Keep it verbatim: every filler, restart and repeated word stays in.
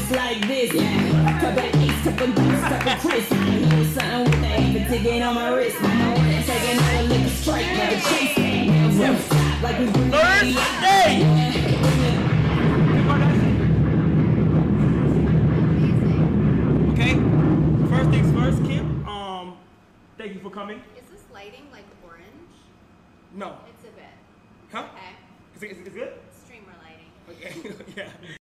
just like this. Yeah. Couple ace, couple deuce, couple Chris. I hear something with the aim ticket on my wrist. Taking another lick strike, never chase me. Never stop like we bring Thursday. Okay. First things first, Kim. Um, thank you for coming. Is this lighting like orange? No. It's a bit. Huh? Okay. Is it, is it good? Streamer lighting. Okay. Yeah.